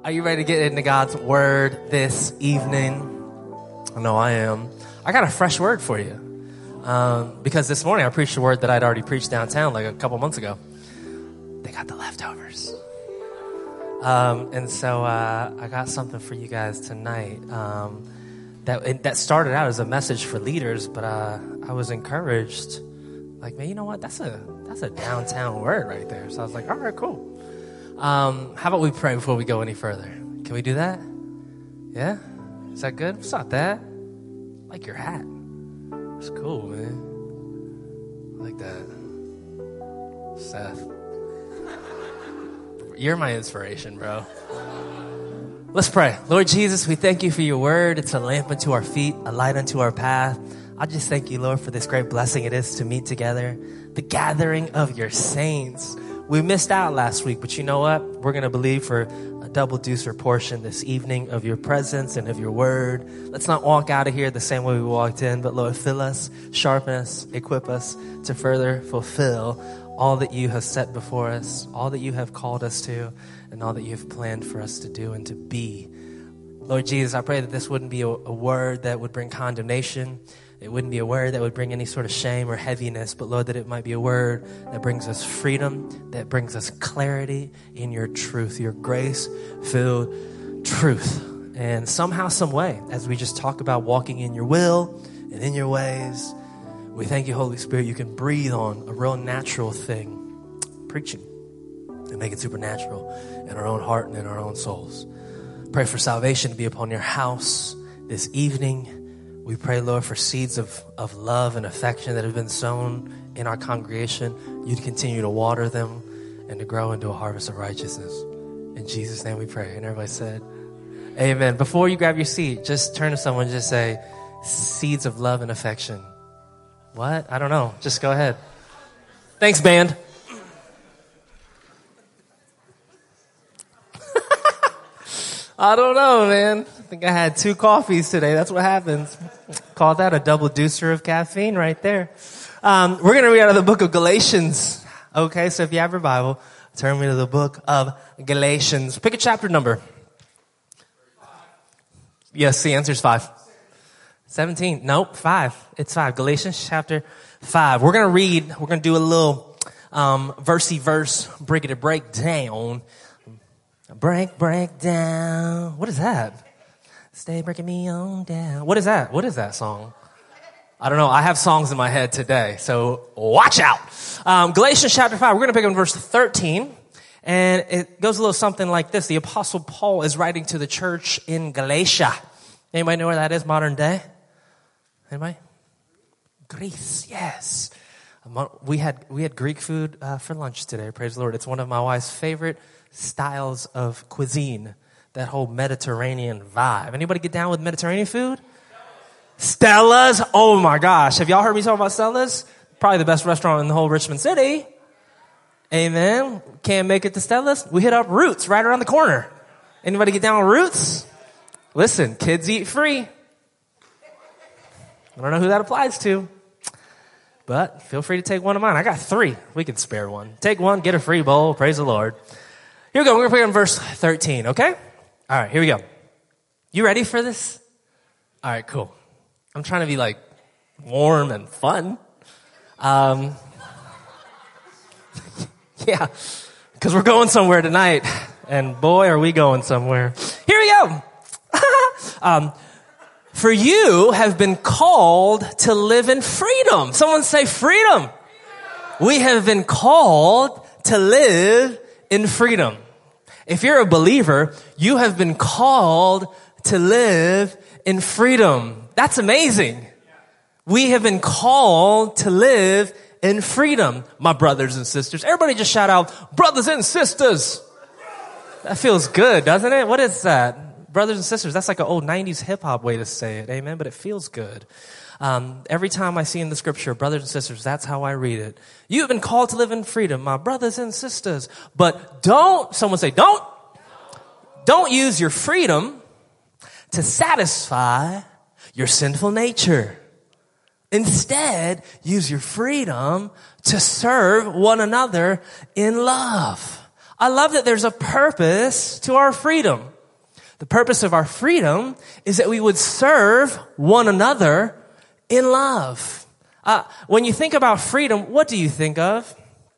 Are you ready to get into God's word this evening? I know I am. I got a fresh word for you. Because this morning I preached a word that I'd already preached downtown like a couple months ago. They got the leftovers. And so I got something for you guys tonight. That started out as a message for leaders, but I was encouraged. Like, man, you know what? That's a downtown word right there. So I was like, all right, cool. How about we pray before we go any further? Can we do that? Yeah? Is that good? It's not that. I like your hat. It's cool, man. I like that. Seth. You're my inspiration, bro. Let's pray. Lord Jesus, we thank you for your word. It's a lamp unto our feet, a light unto our path. I just thank you, Lord, for this great blessing it is to meet together, the gathering of your saints. We missed out last week, but you know what? We're going to believe for a double deucer portion this evening of your presence and of your word. Let's not walk out of here the same way we walked in, but Lord, fill us, sharpen us, equip us to further fulfill all that you have set before us, all that you have called us to, and all that you have planned for us to do and to be. Lord Jesus, I pray that this wouldn't be a word that would bring condemnation. It wouldn't be a word that would bring any sort of shame or heaviness, but Lord, that it might be a word that brings us freedom, that brings us clarity in your truth, your grace-filled truth. And somehow, some way, as we just talk about walking in your will and in your ways, we thank you, Holy Spirit, you can breathe on a real natural thing, preaching, and make it supernatural in our own heart and in our own souls. Pray for salvation to be upon your house this evening. We pray, Lord, for seeds of love and affection that have been sown in our congregation. You'd continue to water them and to grow into a harvest of righteousness. In Jesus' name we pray. And everybody said, amen. Before you grab your seat, just turn to someone and just say, seeds of love and affection. What? I don't know. Just go ahead. Thanks, band. I don't know, man. I think I had 2 coffees today. That's what happens. Call that a double deucer of caffeine right there. We're going to read out of the book of Galatians. Okay, so if you have your Bible, turn me to the book of Galatians. Pick a chapter number. Yes, the answer is 5. 17. Nope, 5. It's 5. Galatians chapter 5. We're going to do a little versey verse, break down. Break down. What is that? Stay breaking me on down. What is that? What is that song? I don't know. I have songs in my head today, so watch out. Galatians chapter 5. We're going to pick up in verse 13. And it goes a little something like this. The Apostle Paul is writing to the church in Galatia. Anybody know where that is modern day? Anybody? Greece, yes. We had Greek food for lunch today. Praise the Lord. It's one of my wife's favorite styles of cuisine, that whole Mediterranean vibe. Anybody get down with Mediterranean food? Stella's. Oh my gosh. Have y'all heard me talk about Stella's? Probably the best restaurant in the whole Richmond City. Amen. Can't make it to Stella's? We hit up Roots right around the corner. Anybody get down with Roots? Listen, kids eat free. I don't know who that applies to, but feel free to take one of mine. I got 3. We can spare one. Take one, get a free bowl. Praise the Lord. Here we go. We're going to pick on verse 13, okay? All right, here we go. You ready for this? All right, cool. I'm trying to be like warm and fun. Yeah, because we're going somewhere tonight. And boy, are we going somewhere. Here we go. For you have been called to live in freedom. Someone say freedom. We have been called to live in freedom. If you're a believer, you have been called to live in freedom. That's amazing. We have been called to live in freedom, my brothers and sisters. Everybody just shout out, brothers and sisters. That feels good, doesn't it? What is that? Brothers and sisters. That's like an old 90s hip-hop way to say it. Amen. But it feels good. Every time I see in the scripture, brothers and sisters, that's how I read it. You have been called to live in freedom, my brothers and sisters. But someone say, don't use your freedom to satisfy your sinful nature. Instead, use your freedom to serve one another in love. I love that there's a purpose to our freedom. The purpose of our freedom is that we would serve one another in love. When you think about freedom, what do you think of?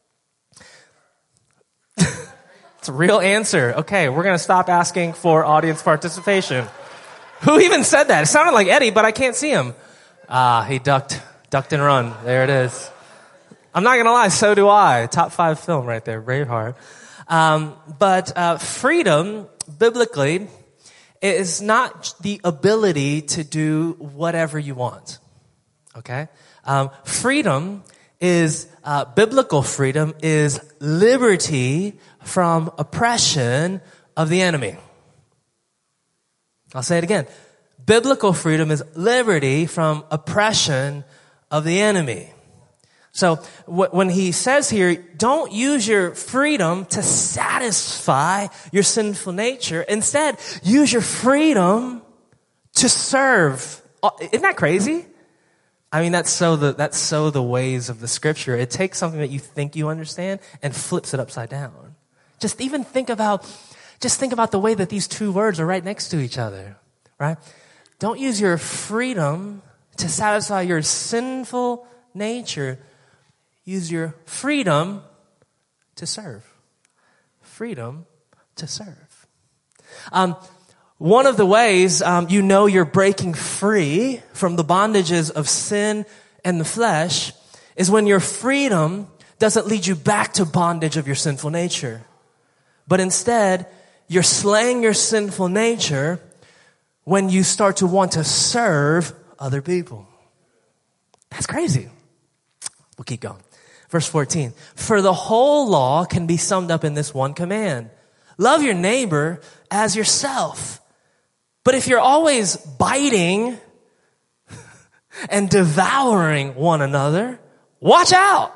It's a real answer. Okay, we're going to stop asking for audience participation. Who even said that? It sounded like Eddie, but I can't see him. He ducked and run. There it is. I'm not going to lie, so do I. Top 5 film right there, Braveheart. But freedom, biblically, is not the ability to do whatever you want. Okay? Freedom is, biblical freedom is liberty from oppression of the enemy. I'll say it again. Biblical freedom is liberty from oppression of the enemy. So when he says here, don't use your freedom to satisfy your sinful nature. Instead, use your freedom to serve. Isn't that crazy? I mean, that's so the ways of the scripture. It takes something that you think you understand and flips it upside down. Just think about the way that these two words are right next to each other, right? Don't use your freedom to satisfy your sinful nature. Use your freedom to serve. Freedom to serve. One of the ways you know you're breaking free from the bondages of sin and the flesh is when your freedom doesn't lead you back to bondage of your sinful nature. But instead, you're slaying your sinful nature when you start to want to serve other people. That's crazy. We'll keep going. Verse 14. For the whole law can be summed up in this one command. Love your neighbor as yourself. But if you're always biting and devouring one another, watch out.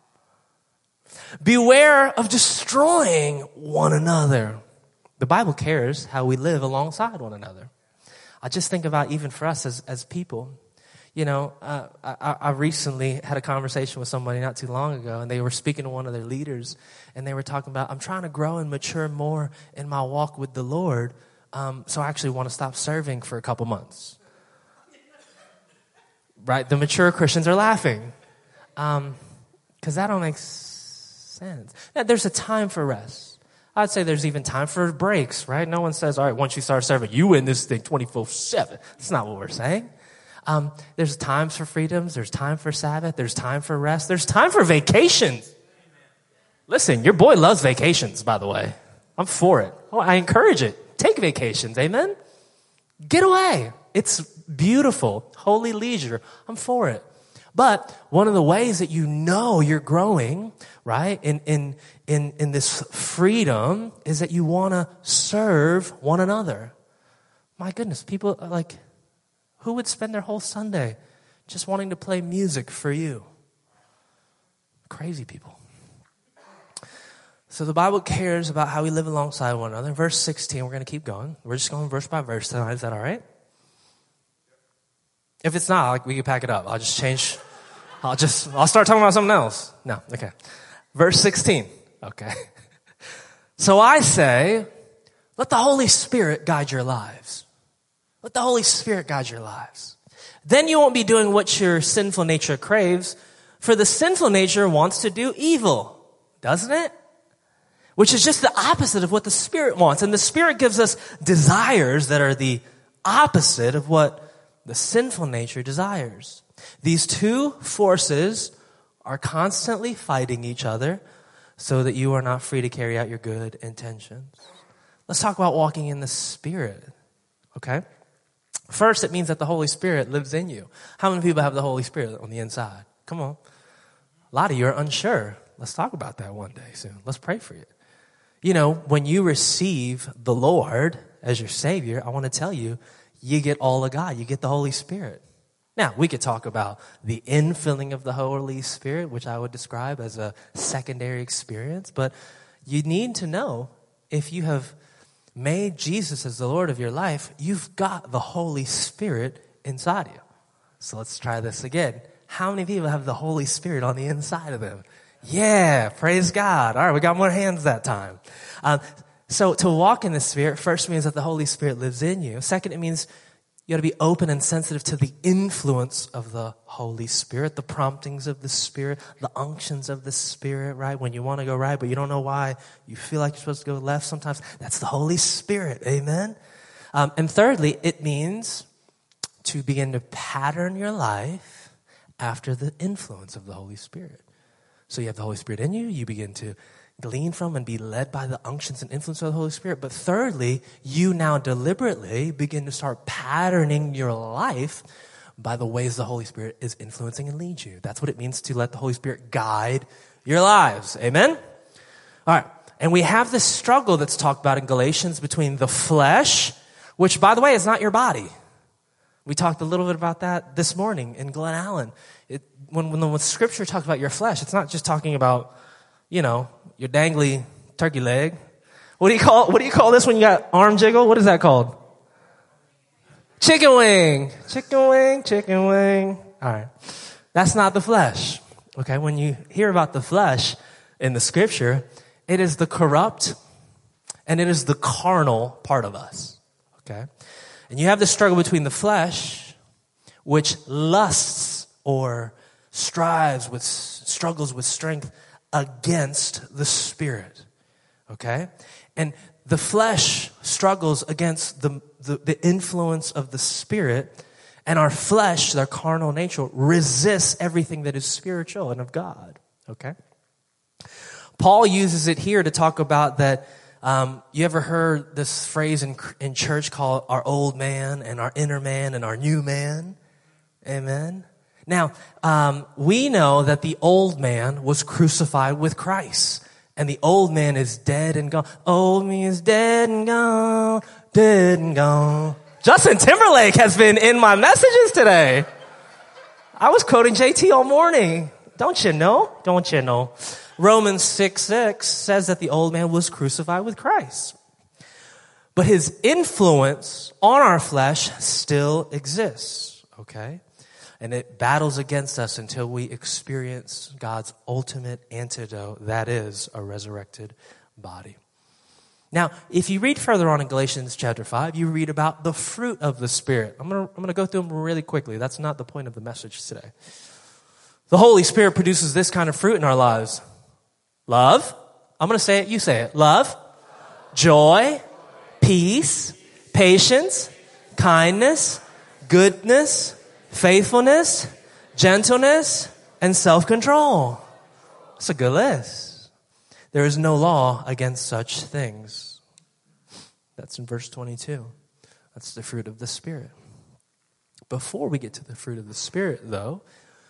Beware of destroying one another. The Bible cares how we live alongside one another. I just think about even for us as people. You know, I recently had a conversation with somebody not too long ago, and they were speaking to one of their leaders, and they were talking about, I'm trying to grow and mature more in my walk with the Lord, so I actually want to stop serving for a couple months. Right? The mature Christians are laughing, because that don't make sense. Now, there's a time for rest. I'd say there's even time for breaks, right? No one says, all right, once you start serving, you in this thing 24/7. That's not what we're saying. There's times for freedoms. There's time for Sabbath. There's time for rest. There's time for vacations. Listen, your boy loves vacations, by the way. I'm for it. Oh, I encourage it. Take vacations. Amen. Get away. It's beautiful. Holy leisure. I'm for it. But one of the ways that you know you're growing, right, in this freedom is that you want to serve one another. My goodness, people are like, who would spend their whole Sunday just wanting to play music for you? Crazy people. So the Bible cares about how we live alongside one another. Verse 16, we're going to keep going. We're just going verse by verse tonight. Is that all right? If it's not, like, we can pack it up. I'll start talking about something else. No, okay. Verse 16. Okay. So I say, let the Holy Spirit guide your lives. Let the Holy Spirit guide your lives. Then you won't be doing what your sinful nature craves, for the sinful nature wants to do evil, doesn't it? Which is just the opposite of what the Spirit wants. And the Spirit gives us desires that are the opposite of what the sinful nature desires. These two forces are constantly fighting each other so that you are not free to carry out your good intentions. Let's talk about walking in the Spirit, okay? First, it means that the Holy Spirit lives in you. How many people have the Holy Spirit on the inside? Come on. A lot of you are unsure. Let's talk about that one day soon. Let's pray for you. You know, when you receive the Lord as your Savior, I want to tell you, you get all of God. You get the Holy Spirit. Now, we could talk about the infilling of the Holy Spirit, which I would describe as a secondary experience. But you need to know, if you have made Jesus as the Lord of your life, you've got the Holy Spirit inside you. So let's try this again. How many people have the Holy Spirit on the inside of them? Yeah, praise God. All right, we got more hands that time. So to walk in the Spirit, first means that the Holy Spirit lives in you. Second, it means you got to be open and sensitive to the influence of the Holy Spirit, the promptings of the Spirit, the unctions of the Spirit, right? When you want to go right, but you don't know why, you feel like you're supposed to go left sometimes. That's the Holy Spirit, amen? And thirdly, it means to begin to pattern your life after the influence of the Holy Spirit. So you have the Holy Spirit in you, you begin to glean from and be led by the unctions and influence of the Holy Spirit. But thirdly, you now deliberately begin to start patterning your life by the ways the Holy Spirit is influencing and leads you. That's what it means to let the Holy Spirit guide your lives. Amen? All right. And we have this struggle that's talked about in Galatians between the flesh, which, by the way, is not your body. We talked a little bit about that this morning in Glen Allen. When the Scripture talks about your flesh, it's not just talking about, your dangly turkey leg. What do you call this when you got arm jiggle? What is that called? Chicken wing. Chicken wing, chicken wing. All right. That's not the flesh. Okay. When you hear about the flesh in the Scripture, it is the corrupt and it is the carnal part of us. Okay. And you have this struggle between the flesh, which lusts or struggles with strength against the Spirit, okay? And the flesh struggles against the influence of the Spirit, and our flesh, our carnal nature, resists everything that is spiritual and of God, okay? Paul uses it here to talk about that. You ever heard this phrase in church called our old man and our inner man and our new man? Amen? Now, we know that the old man was crucified with Christ. And the old man is dead and gone. Old me is dead and gone, dead and gone. Justin Timberlake has been in my messages today. I was quoting JT all morning. Don't you know? Don't you know? Romans 6:6 says that the old man was crucified with Christ. But his influence on our flesh still exists, okay? And it battles against us until we experience God's ultimate antidote, that is a resurrected body. Now, if you read further on in Galatians chapter 5, you read about the fruit of the Spirit. I'm going to go through them really quickly. That's not the point of the message today. The Holy Spirit produces this kind of fruit in our lives. Love. I'm going to say it. You say it. Love. Joy. Peace. Patience. Kindness. Goodness. Faithfulness. Gentleness. And self-control. That's a good list. There is no law against such things. That's in verse 22. That's the fruit of the Spirit. Before we get to the fruit of the Spirit, though,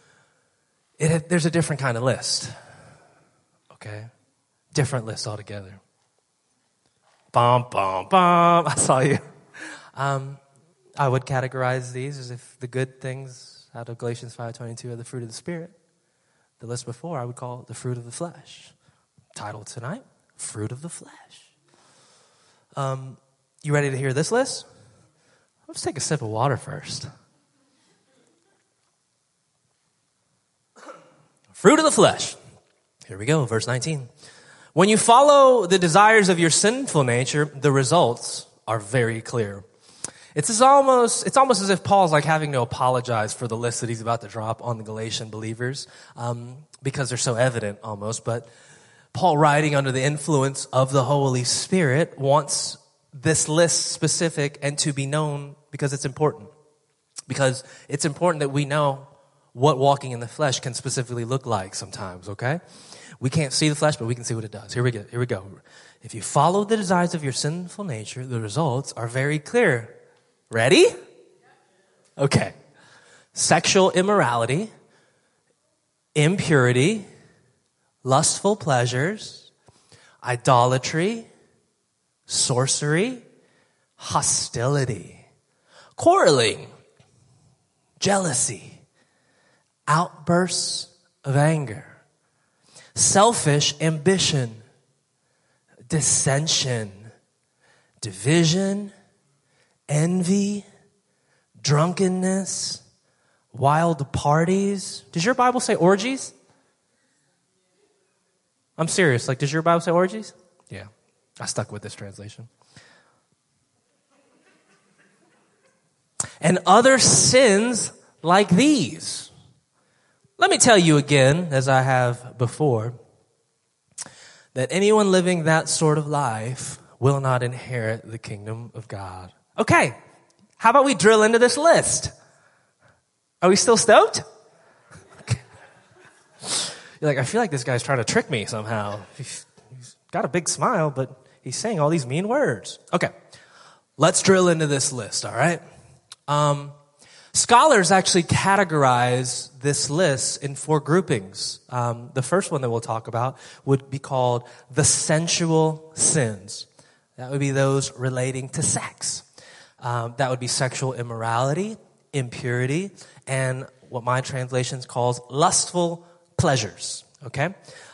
there's a different kind of list. Okay? Different list altogether. Bum, bum, bum. I saw you. I would categorize these as if the good things out of Galatians 5:22 are the fruit of the Spirit. The list before I would call the fruit of the flesh. Title tonight, Fruit of the Flesh. You ready to hear this list? Let's take a sip of water first. Fruit of the flesh. Here we go, verse 19. When you follow the desires of your sinful nature, the results are very clear. It's almost as if Paul's like having to apologize for the list that he's about to drop on the Galatian believers, because they're so evident almost. But Paul, writing under the influence of the Holy Spirit, wants this list specific and to be known because it's important. Because it's important that we know what walking in the flesh can specifically look like sometimes, okay? We can't see the flesh, but we can see what it does. Here we go. If you follow the desires of your sinful nature, the results are very clear. Ready? Okay. Sexual immorality, impurity, lustful pleasures, idolatry, sorcery, hostility, quarreling, jealousy, outbursts of anger, selfish ambition, dissension, division, envy, drunkenness, wild parties. Does your Bible say orgies? I'm serious. Like, does your Bible say orgies? Yeah. I stuck with this translation. And other sins like these. Let me tell you again, as I have before, that anyone living that sort of life will not inherit the kingdom of God. Okay, how about we drill into this list? Are we still stoked? Okay. You're like, I feel like this guy's trying to trick me somehow. He's got a big smile, but he's saying all these mean words. Okay, let's drill into this list, all right? Scholars actually categorize this list in 4 groupings. The first one that we'll talk about would be called the sensual sins. That would be those relating to sex. That would be sexual immorality, impurity, and what my translation calls lustful pleasures. Okay?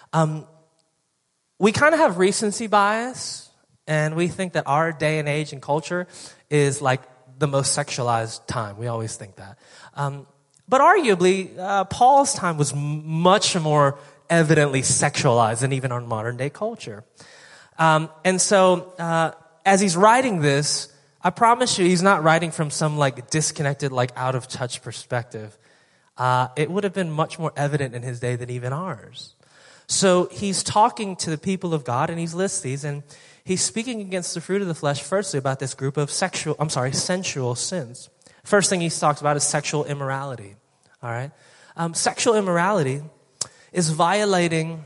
We kind of have recency bias, and we think that our day and age and culture is like the most sexualized time. We always think that. But arguably, Paul's time was much more evidently sexualized than even our modern day culture. And so, as he's writing this, I promise you he's not writing from some like disconnected, like out of touch perspective. It would have been much more evident in his day than even ours. So he's talking to the people of God and he's lists these, and he's speaking against the fruit of the flesh, firstly, about this group of sensual sins. First thing he talks about is sexual immorality. All right? Sexual immorality is violating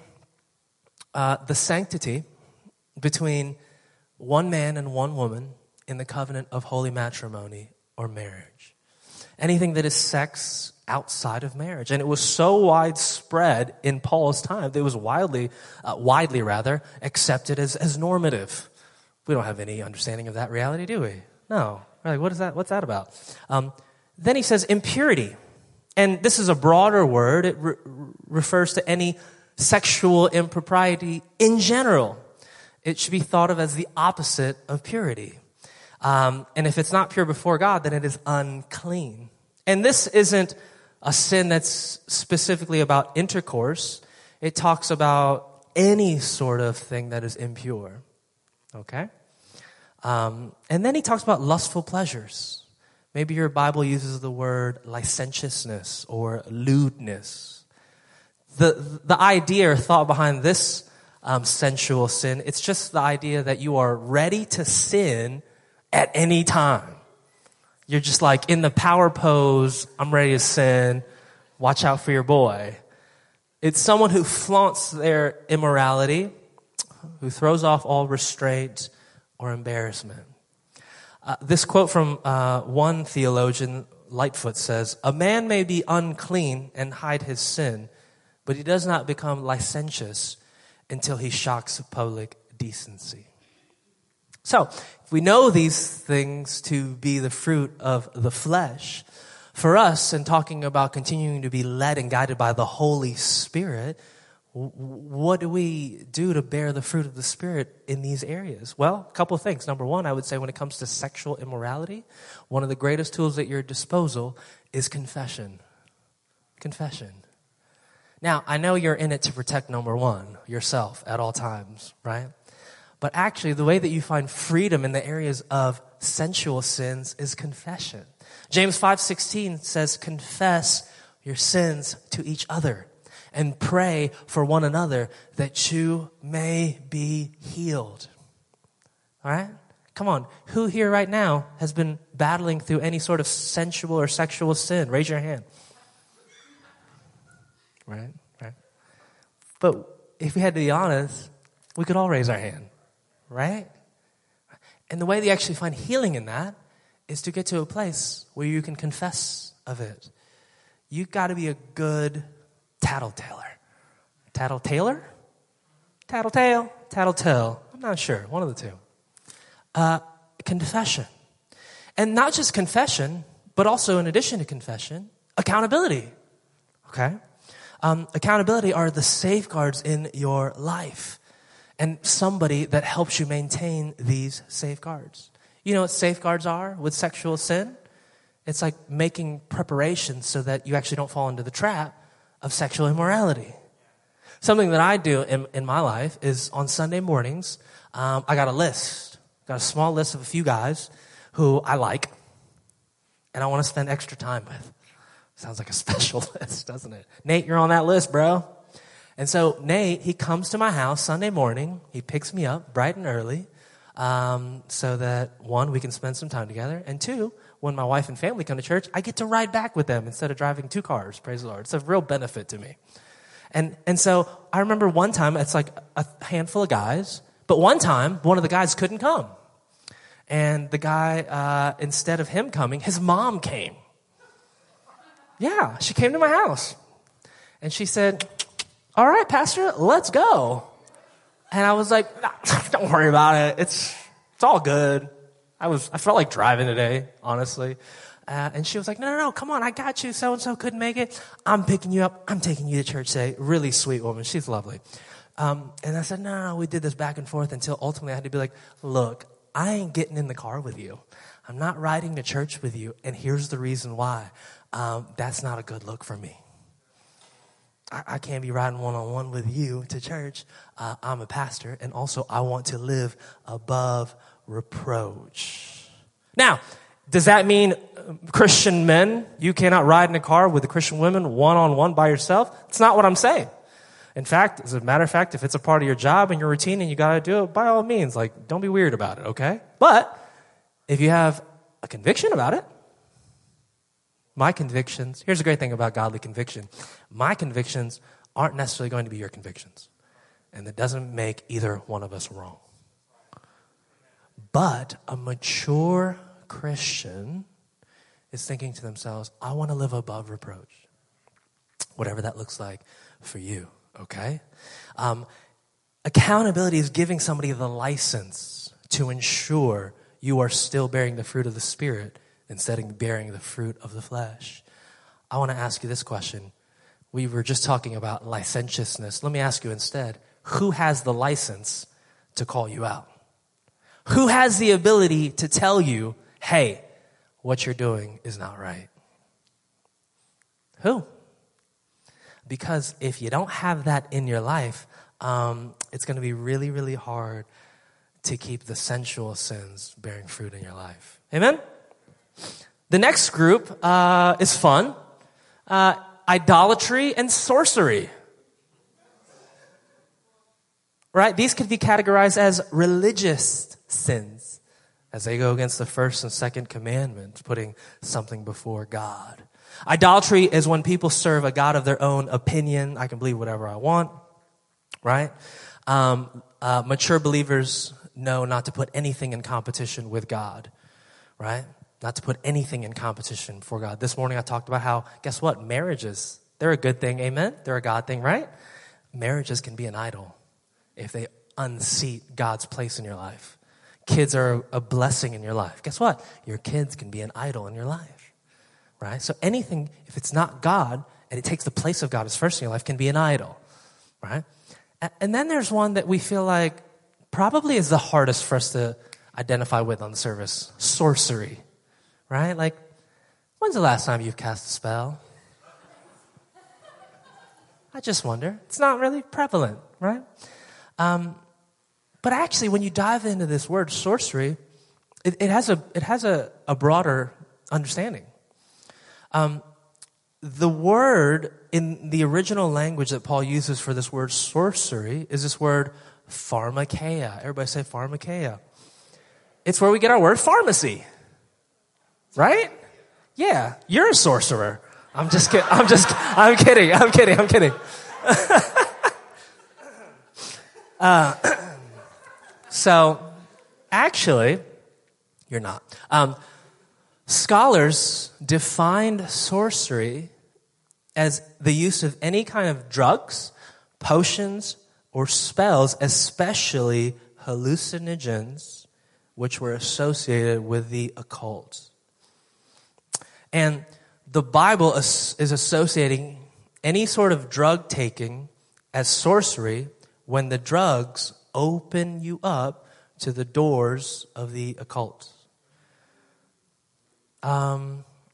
the sanctity between one man and one woman in the covenant of holy matrimony or marriage. Anything that is sex outside of marriage. And it was so widespread in Paul's time that it was widely accepted as normative. We don't have any understanding of that reality, do we? No. We're like, what is that? What's that about? Then he says impurity. And this is a broader word. It refers to any sexual impropriety in general. It should be thought of as the opposite of purity. And if it's not pure before God, then it is unclean. And this isn't a sin that's specifically about intercourse. It talks about any sort of thing that is impure. Okay? And then he talks about lustful pleasures. Maybe your Bible uses the word licentiousness or lewdness. The idea or thought behind this sensual sin, it's just the idea that you are ready to sin at any time. You're just like in the power pose, I'm ready to sin, watch out for your boy. It's someone who flaunts their immorality, who throws off all restraint or embarrassment. This quote from one theologian, Lightfoot, says, "A man may be unclean and hide his sin, but he does not become licentious until he shocks public decency." So, if we know these things to be the fruit of the flesh, for us, in talking about continuing to be led and guided by the Holy Spirit, what do we do to bear the fruit of the Spirit in these areas? Well, a couple of things. Number one, I would say when it comes to sexual immorality, one of the greatest tools at your disposal is confession. Confession. Now, I know you're in it to protect number one, yourself, at all times, right? But actually, the way that you find freedom in the areas of sensual sins is confession. James 5:16 says, "Confess your sins to each other and pray for one another that you may be healed." All right? Come on. Who here right now has been battling through any sort of sensual or sexual sin? Raise your hand. Right? But if we had to be honest, we could all raise our hand. Right? And the way that you actually find healing in that is to get to a place where you can confess of it. You've got to be a good tattletailer. Tattletailer? Tattletale? Tattletale. I'm not sure. One of the two. Confession. And not just confession, but also in addition to confession, accountability. Okay? Accountability are the safeguards in your life. And somebody that helps you maintain these safeguards. You know what safeguards are with sexual sin? It's like making preparations so that you actually don't fall into the trap of sexual immorality. Something that I do in my life is on Sunday mornings, I got a list. Got a small list of a few guys who I like and I want to spend extra time with. Sounds like a special list, doesn't it? Nate, you're on that list, bro. And so Nate, he comes to my house Sunday morning. He picks me up bright and early so that, one, we can spend some time together. And two, when my wife and family come to church, I get to ride back with them instead of driving 2 cars. Praise the Lord. It's a real benefit to me. And so I remember one time, it's like a handful of guys, but one time, one of the guys couldn't come. And the guy, instead of him coming, his mom came. Yeah, she came to my house. And she said, all right, Pastor, let's go. And I was like, nah, don't worry about it. It's all good. I felt like driving today, honestly. And she was like, no, come on, I got you. So-and-so couldn't make it. I'm picking you up. I'm taking you to church today. Really sweet woman. She's lovely. And I said, no, we did this back and forth until ultimately I had to be like, look, I ain't getting in the car with you. I'm not riding to church with you. And here's the reason why. That's not a good look for me. I can't be riding one-on-one with you to church. I'm a pastor. And also I want to live above reproach. Now, does that mean Christian men, you cannot ride in a car with the Christian women one-on-one by yourself? That's not what I'm saying. In fact, as a matter of fact, if it's a part of your job and your routine and you got to do it, by all means, like, don't be weird about it, okay? But if you have a conviction about it, my convictions, here's the great thing about godly conviction. My convictions aren't necessarily going to be your convictions. And that doesn't make either one of us wrong. But a mature Christian is thinking to themselves, I want to live above reproach. Whatever that looks like for you, okay? Accountability is giving somebody the license to ensure you are still bearing the fruit of the Spirit instead of bearing the fruit of the flesh. I want to ask you this question. We were just talking about licentiousness. Let me ask you instead, who has the license to call you out? Who has the ability to tell you, hey, what you're doing is not right? Who? Because if you don't have that in your life, it's going to be really, really hard to keep the sensual sins bearing fruit in your life. Amen? The next group is fun. Idolatry and sorcery. Right? These could be categorized as religious sins as they go against the first and second commandment, putting something before God. Idolatry is when people serve a God of their own opinion. I can believe whatever I want, right? Mature believers know not to put anything in competition with God, right? Not to put anything in competition before God. This morning I talked about how, guess what? Marriages, they're a good thing, amen? They're a God thing, right? Marriages can be an idol if they unseat God's place in your life. Kids are a blessing in your life. Guess what? Your kids can be an idol in your life, right? So anything, if it's not God and it takes the place of God as first in your life, can be an idol, right? And then there's one that we feel like probably is the hardest for us to identify with on the service, sorcery, right? Like, when's the last time you've cast a spell? I just wonder. It's not really prevalent, right? But actually, when you dive into this word sorcery, it has a broader understanding. The word in the original language that Paul uses for this word sorcery is this word pharmakeia. Everybody say pharmakeia. It's where we get our word pharmacy. Right? Yeah, you're a sorcerer. I'm just kidding. I'm kidding. So, actually, you're not. Scholars defined sorcery as the use of any kind of drugs, potions, or spells, especially hallucinogens, which were associated with the occult. And the Bible is associating any sort of drug taking as sorcery when the drugs open you up to the doors of the occult.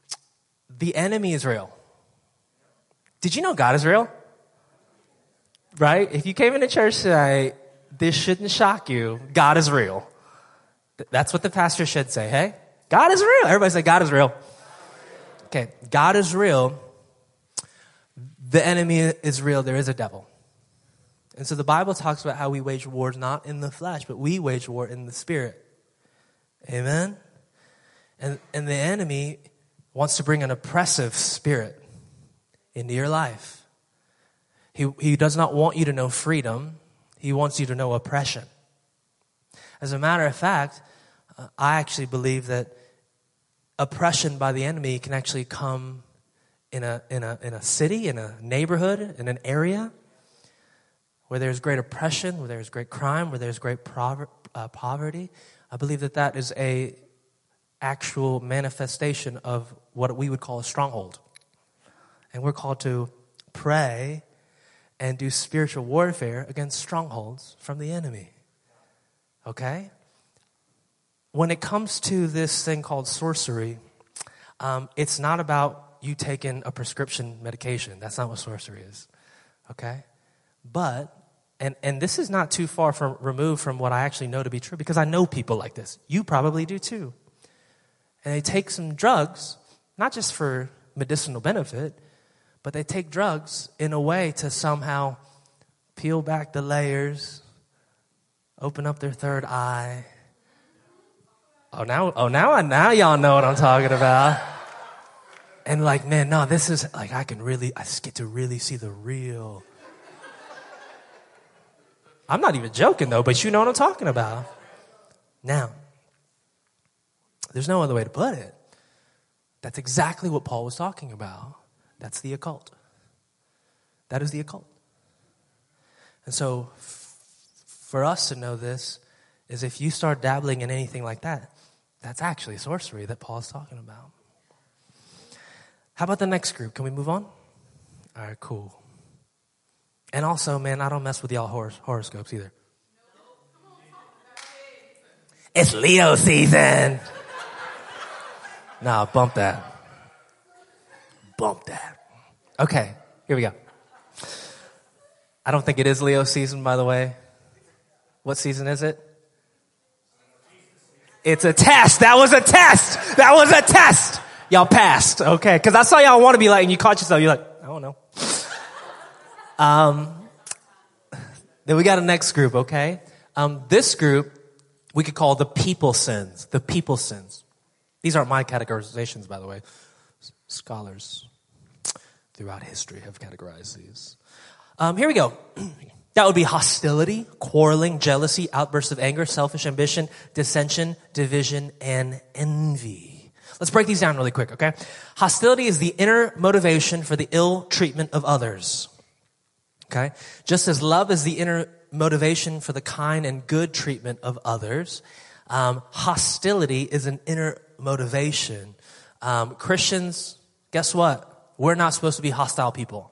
The enemy is real. Did you know God is real? right? If you came into church today, this shouldn't shock you. God is real. That's what the pastor should say, hey? God is real. Everybody say, God is real. Okay, God is real. The enemy is real. There is a devil. And so the Bible talks about how we wage wars not in the flesh, but we wage war in the spirit. Amen? And the enemy wants to bring an oppressive spirit into your life. He does not want you to know freedom. He wants you to know oppression. As a matter of fact, I actually believe that oppression by the enemy can actually come in a city, in a neighborhood, in an area where there's great oppression, where there's great crime, where there's great poverty. I believe that is a actual manifestation of what we would call a stronghold. And we're called to pray and do spiritual warfare against strongholds from the enemy. Okay? When it comes to this thing called sorcery, it's not about you taking a prescription medication. That's not what sorcery is. Okay? But, and this is not too far removed from what I actually know to be true, because I know people like this. You probably do too. And they take some drugs, not just for medicinal benefit, but they take drugs in a way to somehow peel back the layers, open up their third eye. Now y'all know what I'm talking about. And like, man, no, this is like, I just get to really see the real. I'm not even joking though, but you know what I'm talking about. Now, there's no other way to put it. That's exactly what Paul was talking about. That's the occult. That is the occult. And so for us to know this is if you start dabbling in anything like that, that's actually sorcery that Paul's talking about. How about the next group? Can we move on? All right, cool. And also, man, I don't mess with y'all horoscopes either. It's Leo season. No, bump that. Bump that. Okay, here we go. I don't think it is Leo season, by the way. What season is it? It's a test. That was a test. That was a test. Y'all passed, okay? Because I saw y'all want to be like, and you caught yourself. You're like, I don't know. Then we got a next group, okay? This group we could call the people sins. The people sins. These aren't my categorizations, by the way. Scholars throughout history have categorized these. Here we go. That would be hostility, quarreling, jealousy, outbursts of anger, selfish ambition, dissension, division, and envy. Let's break these down really quick, okay? Hostility is the inner motivation for the ill treatment of others. Okay? Just as love is the inner motivation for the kind and good treatment of others, hostility is an inner motivation. Christians, guess what? We're not supposed to be hostile people.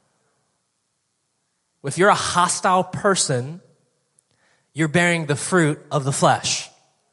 If you're a hostile person, you're bearing the fruit of the flesh.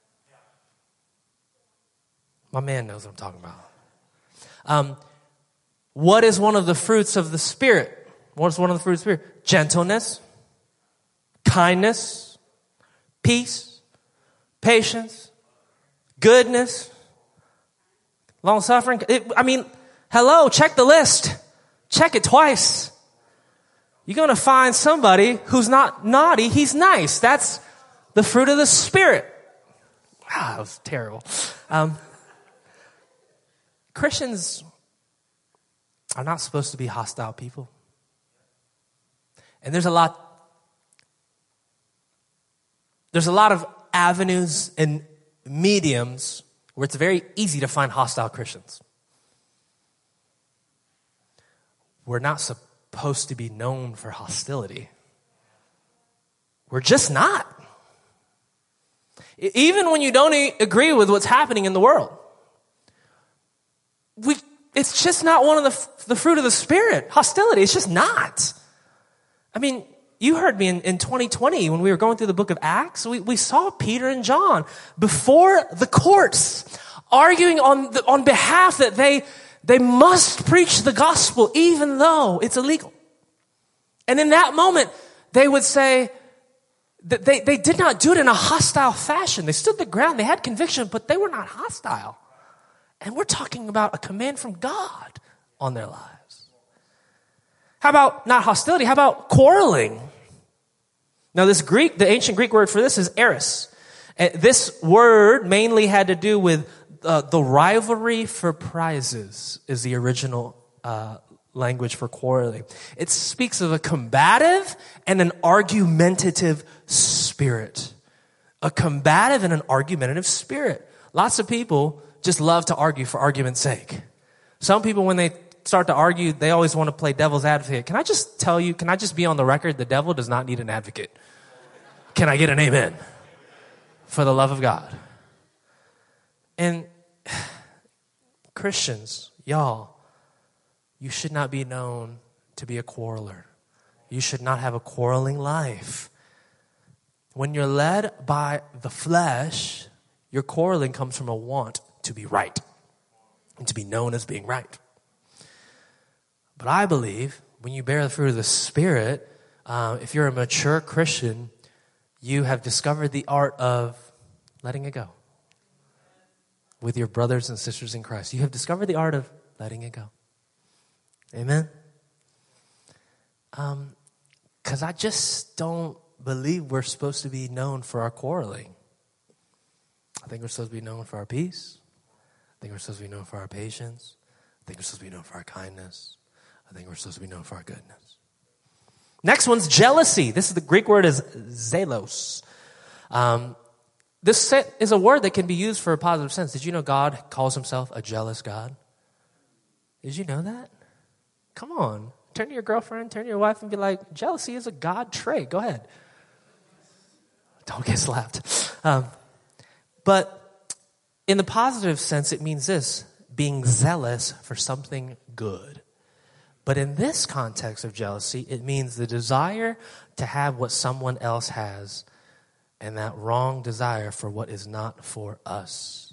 My man knows what I'm talking about. What is one of the fruits of the Spirit? What is one of the fruits of the Spirit? Gentleness, kindness, peace, patience, goodness, long-suffering. Hello, check the list. Check it twice. You're going to find somebody who's not naughty. He's nice. That's the fruit of the Spirit. Wow, that was terrible. Christians are not supposed to be hostile people. And there's a lot of avenues and mediums where it's very easy to find hostile Christians. We're not supposed to be known for hostility. We're just not. Even when you don't agree with what's happening in the world. It's just not one of the fruit of the Spirit. Hostility, it's just not. You heard me in 2020 when we were going through the book of Acts. We saw Peter and John before the courts arguing on behalf that they must preach the gospel even though it's illegal. And in that moment, they would say that they did not do it in a hostile fashion. They stood their ground. They had conviction, but they were not hostile. And we're talking about a command from God on their lives. How about not hostility? How about quarreling? Now the ancient Greek word for this is eris. This word mainly had to do with the rivalry for prizes is the original language for quarreling. It speaks of a combative and an argumentative spirit. A combative and an argumentative spirit. Lots of people just love to argue for argument's sake. Some people, when they start to argue, they always want to play devil's advocate. Can I just tell you, can I just be on the record? The devil does not need an advocate. Can I get an amen? For the love of God. And Christians, y'all, you should not be known to be a quarreler. You should not have a quarreling life. When you're led by the flesh, your quarreling comes from a want to be right and to be known as being right. But I believe when you bear the fruit of the Spirit, if you're a mature Christian, you have discovered the art of letting it go with your brothers and sisters in Christ. You have discovered the art of letting it go. Amen? Because I just don't believe we're supposed to be known for our quarreling. I think we're supposed to be known for our peace. I think we're supposed to be known for our patience. I think we're supposed to be known for our kindness. I think we're supposed to be known for our goodness. Next one's jealousy. This is the Greek word is zelos. This is a word that can be used for a positive sense. Did you know God calls himself a jealous God? Did you know that? Come on. Turn to your girlfriend, turn to your wife and be like, jealousy is a God trait. Go ahead. Don't get slapped. But in the positive sense, it means this, being zealous for something good. But in this context of jealousy, it means the desire to have what someone else has and that wrong desire for what is not for us.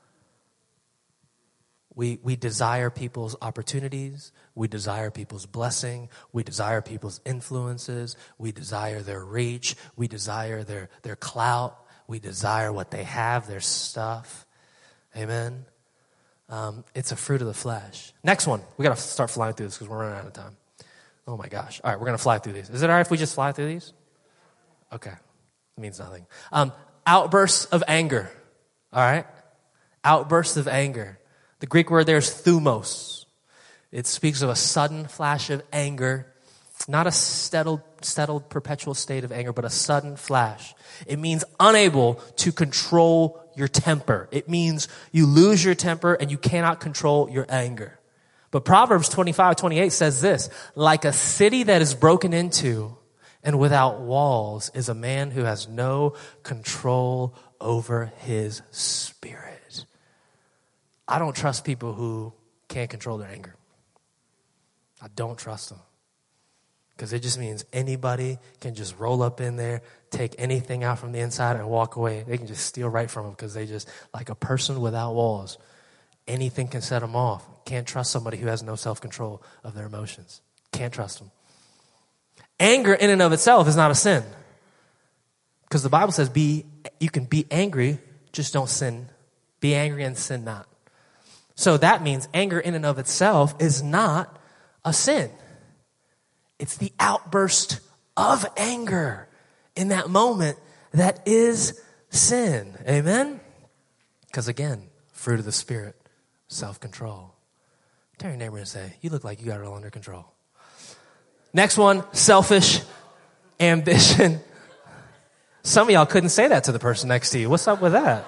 We desire people's opportunities. We desire people's blessing. We desire people's influences. We desire their reach. We desire their clout. We desire what they have, their stuff. Amen. It's a fruit of the flesh. Next one. We got to start flying through this because we're running out of time. Oh my gosh. All right, we're going to fly through these. Is it all right if we just fly through these? Okay. It means nothing. Outbursts of anger. All right? Outbursts of anger. The Greek word there is thumos. It speaks of a sudden flash of anger, not a settled perpetual state of anger, but a sudden flash. It means unable to control your temper. It means you lose your temper and you cannot control your anger. But Proverbs 25:28 says this, like a city that is broken into and without walls is a man who has no control over his spirit. I don't trust people who can't control their anger. I don't trust them. Because it just means anybody can just roll up in there, take anything out from the inside and walk away. They can just steal right from them because they just, like a person without walls, anything can set them off. Can't trust somebody who has no self-control of their emotions. Can't trust them. Anger in and of itself is not a sin. Because the Bible says you can be angry, just don't sin. Be angry and sin not. So that means anger in and of itself is not a sin. It's the outburst of anger in that moment that is sin. Amen? Because again, fruit of the Spirit, self-control. Turn to your neighbor and say, you look like you got it all under control. Next one, selfish ambition. Some of y'all couldn't say that to the person next to you. What's up with that?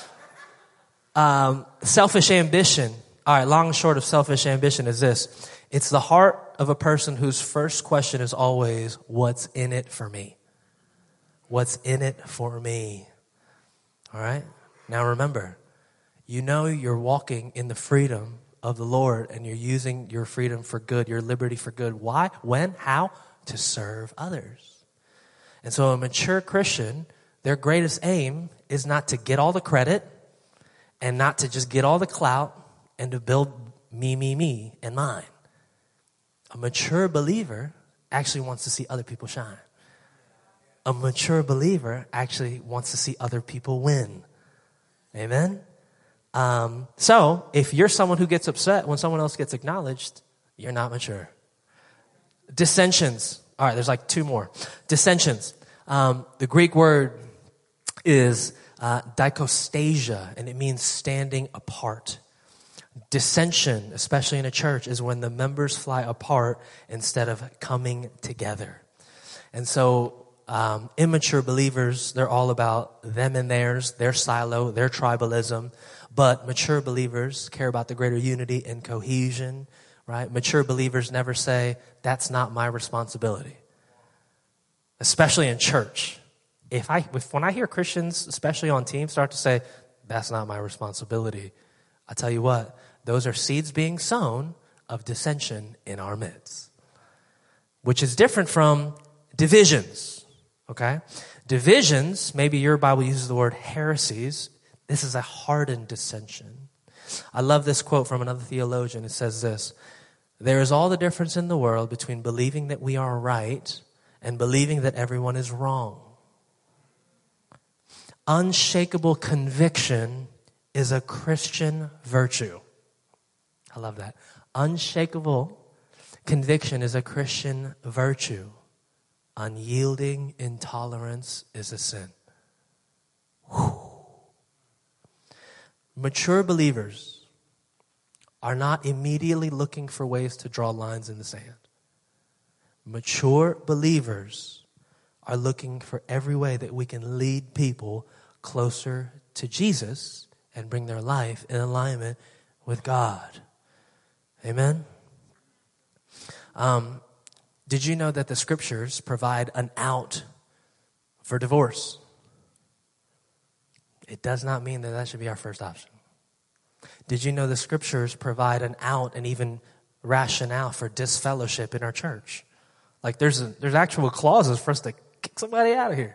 Selfish ambition. All right, long and short of selfish ambition is this. It's the heart of a person whose first question is always, what's in it for me? What's in it for me? All right? Now remember, you know you're walking in the freedom of the Lord and you're using your freedom for good, your liberty for good. Why? When? How? To serve others. And so a mature Christian, their greatest aim is not to get all the credit and not to just get all the clout and to build me, and mine. A mature believer actually wants to see other people shine. A mature believer actually wants to see other people win. Amen? So if you're someone who gets upset when someone else gets acknowledged, you're not mature. Dissensions. All right, there's like two more. Dissensions. The Greek word is dikostasia, and it means standing apart. Dissension, especially in a church, is when the members fly apart instead of coming together. And so immature believers, they're all about them and theirs, their silo, their tribalism. But mature believers care about the greater unity and cohesion, right? Mature believers never say, that's not my responsibility. Especially in church. When I hear Christians, especially on teams, start to say, that's not my responsibility, I tell you what, those are seeds being sown of dissension in our midst. Which is different from divisions, okay? Divisions, maybe your Bible uses the word heresies. This is a hardened dissension. I love this quote from another theologian. It says this: there is all the difference in the world between believing that we are right and believing that everyone is wrong. Unshakable conviction is a Christian virtue. I love that. Unshakable conviction is a Christian virtue. Unyielding intolerance is a sin. Whew. Mature believers are not immediately looking for ways to draw lines in the sand. Mature believers are looking for every way that we can lead people closer to Jesus and bring their life in alignment with God. Amen? Did you know that the scriptures provide an out for divorce? It does not mean that that should be our first option. Did you know the scriptures provide an out and even rationale for disfellowship in our church? Like there's actual clauses for us to kick somebody out of here.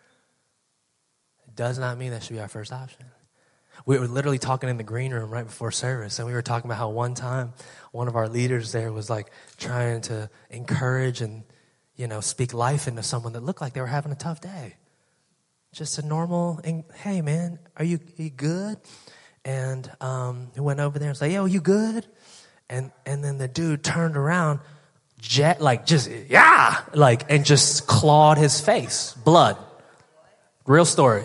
It does not mean that should be our first option. We were literally talking in the green room right before service, and we were talking about how one time one of our leaders there was like trying to encourage and, speak life into someone that looked like they were having a tough day. Just a normal, hey man, are you good? And he went over there and said, yo, you good? And then the dude turned around, and just clawed his face, blood. Real story.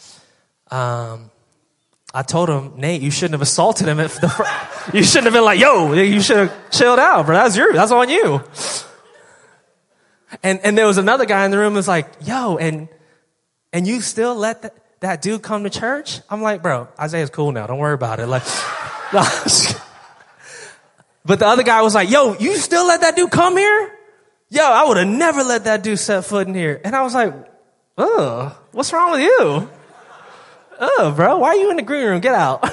I told him, Nate, you shouldn't have assaulted him. You shouldn't have been like, yo, you should have chilled out, bro. That's on you. And there was another guy in the room who was like, yo, and you still let that dude come to church? I'm like, bro, Isaiah's cool now. Don't worry about it. Like, no. But the other guy was like, yo, you still let that dude come here? Yo, I would have never let that dude set foot in here. And I was like, what's wrong with you? Bro, why are you in the green room? Get out.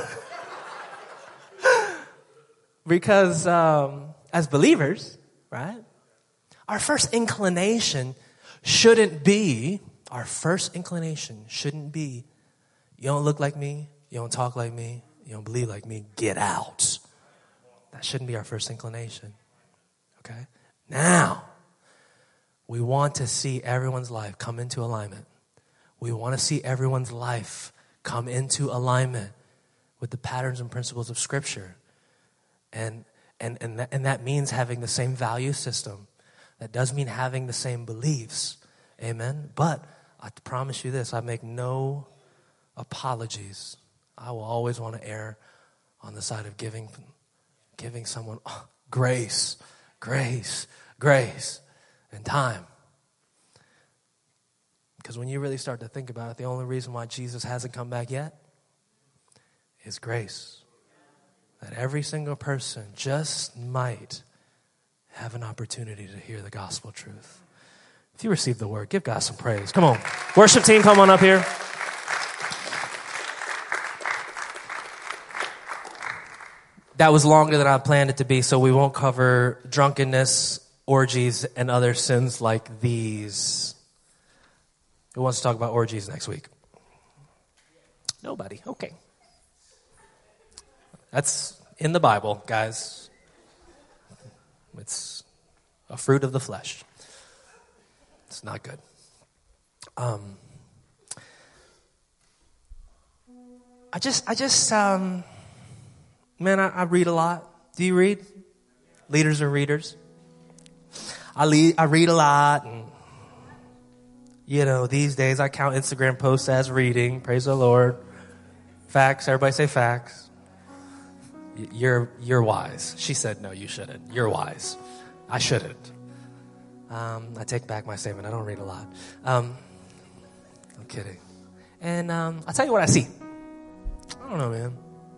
Because as believers, right, our first inclination shouldn't be, you don't look like me, you don't talk like me, you don't believe like me, get out. That shouldn't be our first inclination. Okay? Now, we want to see everyone's life come into alignment. We want to see everyone's life come into alignment with the patterns and principles of Scripture. And that means having the same value system. That does mean having the same beliefs. Amen? But I promise you this, I make no apologies. I will always want to err on the side of giving someone grace, and time. Because when you really start to think about it, the only reason why Jesus hasn't come back yet is grace. That every single person just might have an opportunity to hear the gospel truth. If you receive the word, give God some praise. Come on. Worship team, come on up here. That was longer than I planned it to be, so we won't cover drunkenness, orgies, and other sins like these. Who wants to talk about orgies next week? Nobody. Okay. That's in the Bible, guys. It's a fruit of the flesh. It's not good. I read a lot. Do you read? Leaders are readers. I read a lot, and these days I count Instagram posts as reading. Praise the Lord. Facts. Everybody say facts. You're wise. She said, no, you shouldn't. You're wise. I shouldn't. I take back my statement. I don't read a lot. I'm kidding. And I'll tell you what I see. I don't know, man.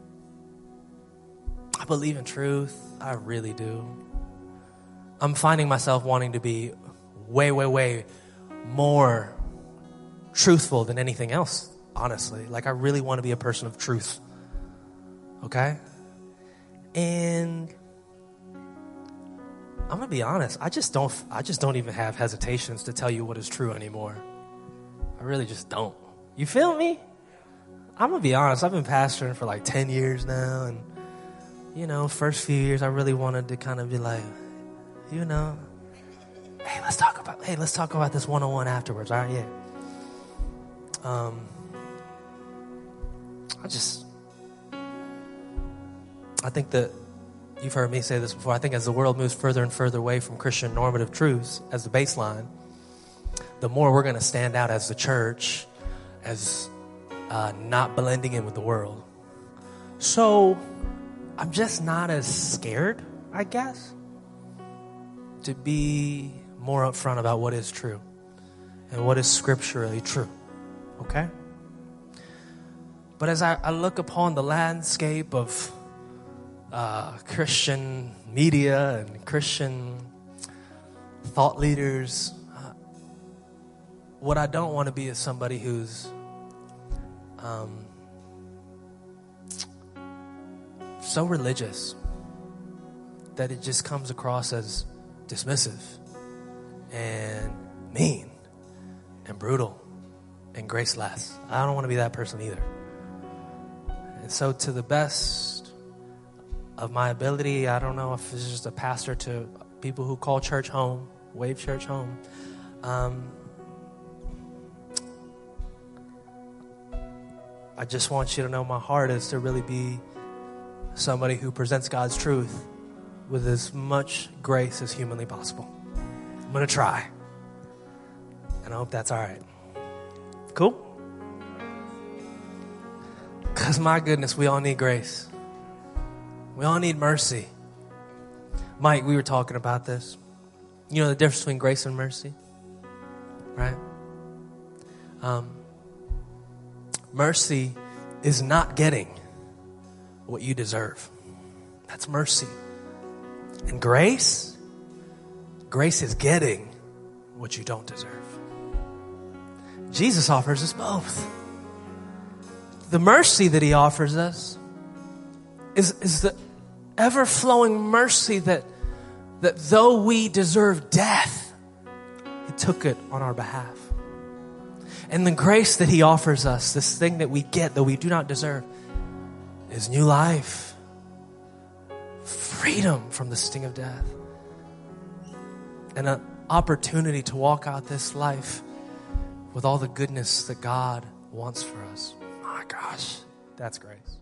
I believe in truth. I really do. I'm finding myself wanting to be way, way, way more truthful than anything else, honestly. Like, I really want to be a person of truth. Okay? And I'm going to be honest. I just don't even have hesitations to tell you what is true anymore. I really just don't. You feel me? I'm going to be honest. I've been pastoring for like 10 years now. And, first few years, I really wanted to kind of be like, hey, let's talk about this one-on-one afterwards. All right, yeah. I think that you've heard me say this before. I think as the world moves further and further away from Christian normative truths as the baseline, the more we're going to stand out as the church as not blending in with the world. So I'm just not as scared, I guess, to be more upfront about what is true and what is scripturally true. Okay? But as I look upon the landscape of Christian media and Christian thought leaders, what I don't want to be is somebody who's so religious that it just comes across as dismissive and mean and brutal and graceless. I don't want to be that person either. And so to the best of my ability, I don't know if it's just a pastor to people who call church home, Wave Church home. I just want you to know my heart is to really be somebody who presents God's truth with as much grace as humanly possible. I'm going to try. And I hope that's all right. Cool? Because my goodness, we all need grace. We all need mercy. Mike, we were talking about this. You know the difference between grace and mercy? Right? Mercy is not getting what you deserve. That's mercy. And grace is getting what you don't deserve. Jesus offers us both. The mercy that he offers us is the ever-flowing mercy that though we deserve death, he took it on our behalf. And the grace that he offers us, this thing that we get that we do not deserve, is new life, freedom from the sting of death, and an opportunity to walk out this life with all the goodness that God wants for us. My gosh, that's grace.